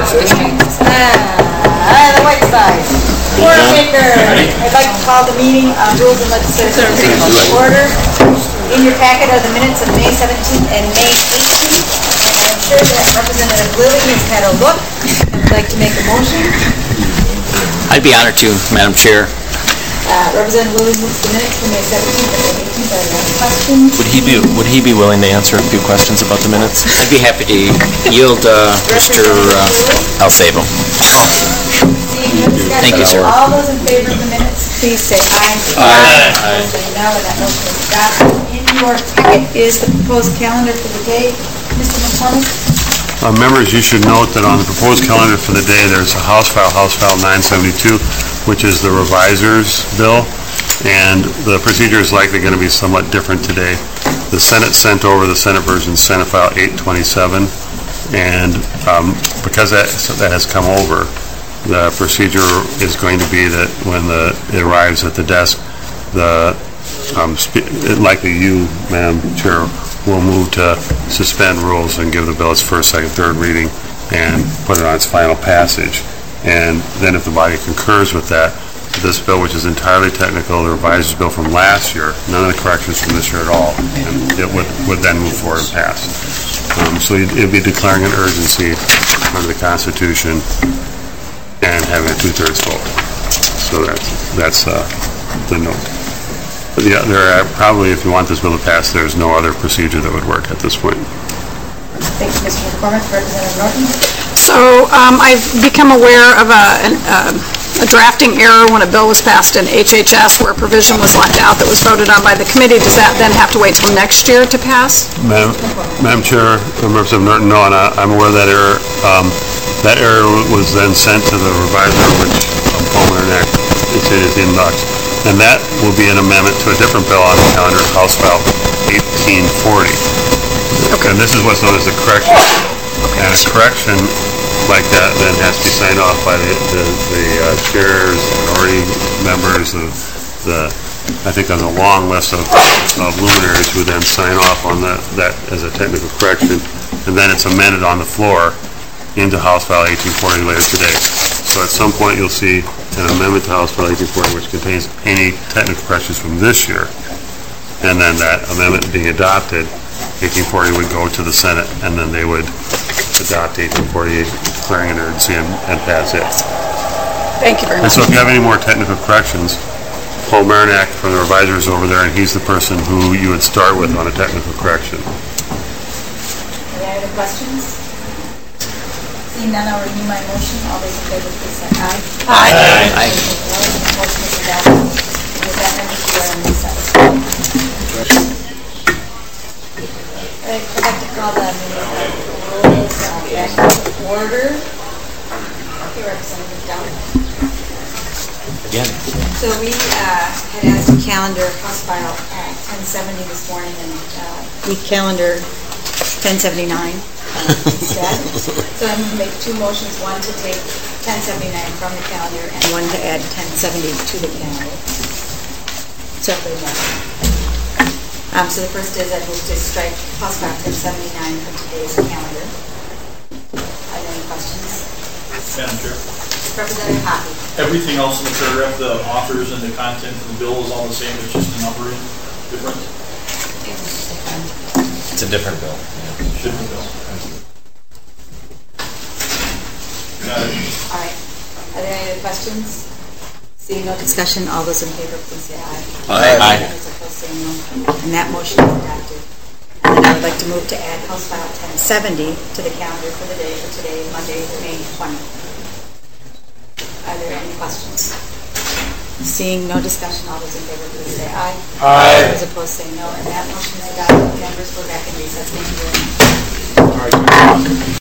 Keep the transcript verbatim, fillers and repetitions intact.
Ah, the white side. Order maker. I'd like to call the meeting on Rules and Legislative to order. In your packet are the minutes of May seventeenth and May eighteenth. And I'm sure that Representative Lilly has had a look and would like to make a motion. I'd be honored to, Madam Chair. Uh, Representative Lilly moves the minutes from May seventeenth and May eighteenth. Are there any questions? Would he be Would he be willing to answer a few questions about the minutes? I'd be happy to yield, uh, Mister Uh, I'll save him. Thank you, sir. All those in favor of the minutes, please say aye. Aye. Say no, and that motion is adopted. In your packet is the proposed calendar for the day. Mister McCormick? Uh, members, you should note that on the proposed calendar for the day, there's a House File, House File nine seventy-two, which is the reviser's bill, and the procedure is likely going to be somewhat different today. The Senate sent over the Senate version, Senate File eight twenty-seven, and um, because that, so that has come over, the procedure is going to be that when the, it arrives at the desk, the um, likely you, Madam Chair, will move to suspend rules and give the bill its first, second, third reading and put it on its final passage. And then if the body concurs with that, this bill, which is entirely technical, the revised bill from last year, none of the corrections from this year at all, and it would, would then move forward and pass. Um, so it would be declaring an urgency under the Constitution and having a two-thirds vote. So that's, that's uh, the note. But yeah, there are probably, if you want this bill to pass, there's no other procedure that would work at this point. Thank you, Mister McCormick. Representative Norton? So um, I've become aware of a, an, uh, a drafting error when a bill was passed in H H S where a provision was left out that was voted on by the committee. Does that then have to wait till next year to pass? Madam, Madam Chair, Representative Norton, no, and I, I'm aware of that error. Um, that error was then sent to the reviser, which um, Paul Marinac is in his inbox. And that will be an amendment to a different bill on the calendar, House File eighteen forty. Okay. And this is what's known as a correction. And a correction like that then has to be signed off by the, the, the uh, chairs, minority members, the, the I think there's a long list of, of luminaries who then sign off on that, that as a technical correction. And then it's amended on the floor into House File eighteen forty later today. So at some point you'll see an amendment to House File eighteen forty which contains any technical corrections from this year, and then that amendment being adopted, eighteen forty would go to the Senate, and then they would adopt eighteen forty-eight, declaring an urgency, and, and pass it. Thank you very much. And so if you have any more technical corrections, Paul Marinac from the reviser is over there, and he's the person who you would start with on a technical correction. Any other questions? Seeing none, I'll renew my motion. All those in favor, please say aye. Aye. Aye. Motion is adopted. With that, members, we are in recess. I'd like to call the rules uh, back to order. Okay, Representative Down. Again. So we uh, had asked the calendar, House File uh, ten seventy this morning, and uh, we calendar ten seventy-nine. Uh, instead. So I'm going to make two motions, one to take ten seventy-nine from the calendar and one to add ten seventy to the calendar. Separately. Um, so the first is I move to strike House File ten seventy-nine from today's calendar. Are there any questions? Madam Chair. Representative Hockey. Everything else in the paragraph, the authors and the content of the bill is all the same, it's just the numbering different? It's a different bill. Different bill. All right. Are there any other questions? Seeing no discussion, all those in favor, please say aye. Aye. Aye. Those opposed, say no. And that motion is adopted. And then I would like to move to add House File ten seventy to the calendar for the day for today, Monday, May twentieth. Are there any questions? Seeing no discussion, all those in favor, please say aye. Aye. Those opposed, say no. And that motion is adopted. Members, we're back in recess. Thank you very much.